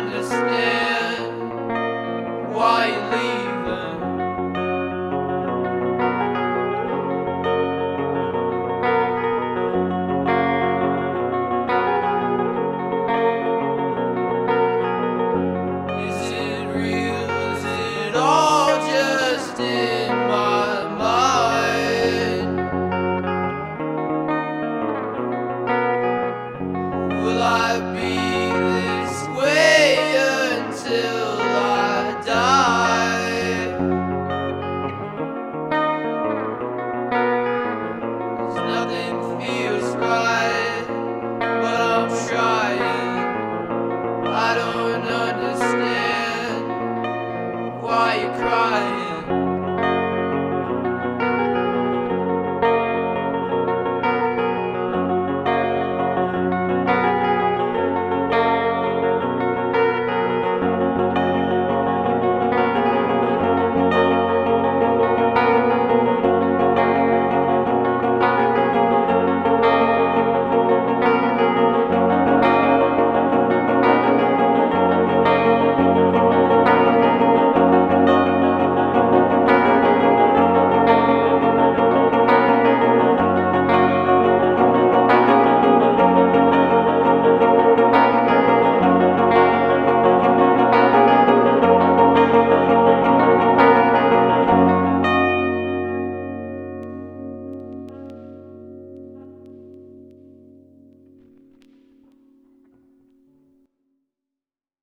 understand why you're leaving. Is it real? Is it all just in my mind? Will I be this way until I die? 'Cause nothing feels right, but I'm trying. I don't understand why you're crying.